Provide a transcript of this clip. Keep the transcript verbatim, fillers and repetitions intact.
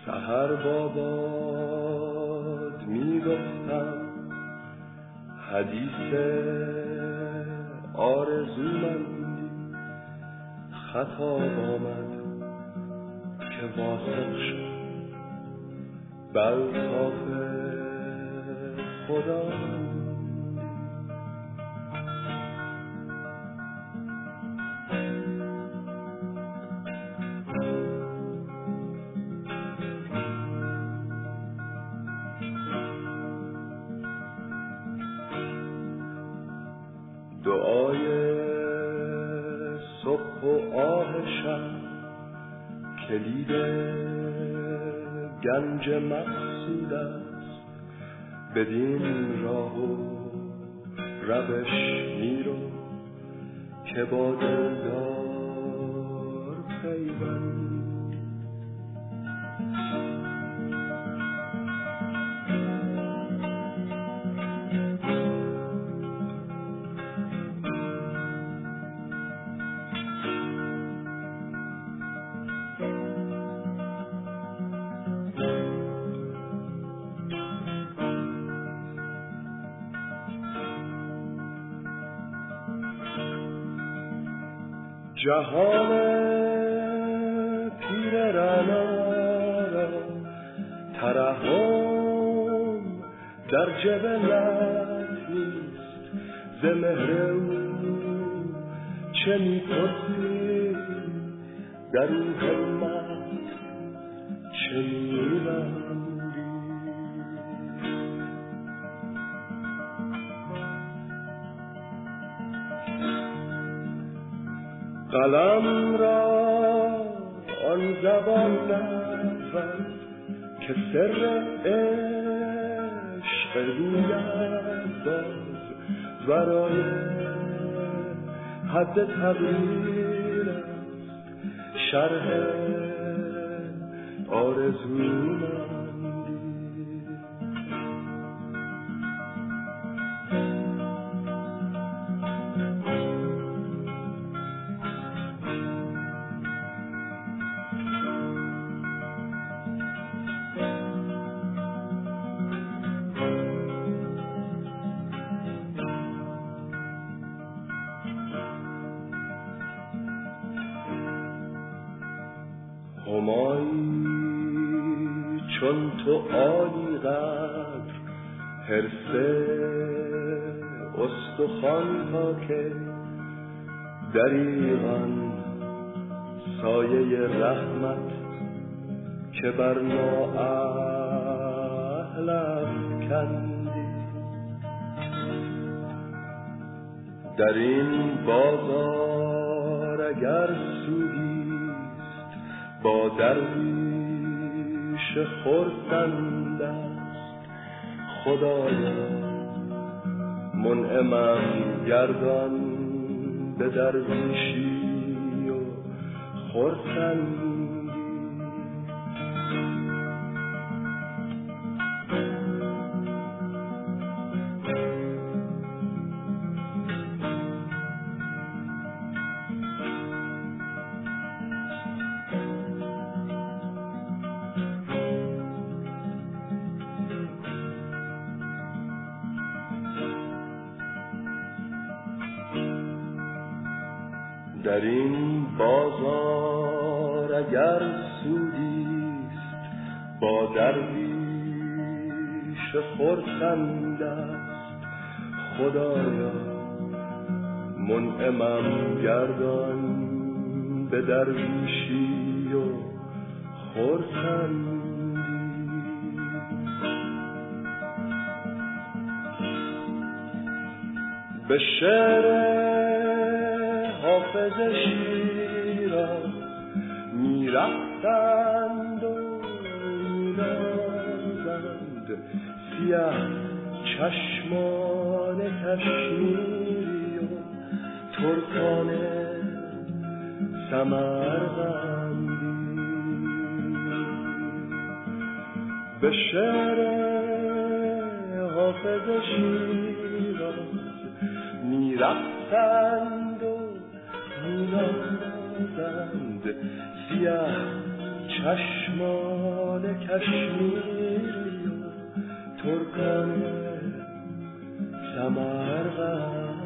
سحر با باد می گفتم حدیث آرزومندی، خطاب آمد که واثق شد بالطاف خدا. دعای صبح و آه شب کلید گنج مقصود است، بدین راه و روش میرو که با دلدار پیوند. جهان پیر رعنا را ترحم در جبلت نیست، ز مهر او چه می‌پرسی، در این همت چه می‌بندی. قلم را آن زبان نبود که سر عشق گوید باز، ورای حد تقدیر است شرح آرزومندی. همایی چون تو عالی قدر، حرص استخوان تا که دریغاً سایه رحمت که بر نااهل افکندی. در این بازار اگر سودی با درویش خرسند است، خدایا منعمم گردان به درویشی و خرسندی. در این بازار اگر سودیست با درویش خرسند است، خدایا منعمم گردان به درویشی و خرسندی. به شعر حافظ شیراز میرفتند و مینازند، سیه چشمان کشمیری و ترکان سمرقندی. به شعر حافظ شیراز میرفتند و میرازند، سیاه چشمان کشمیری و ترکان سمرقند.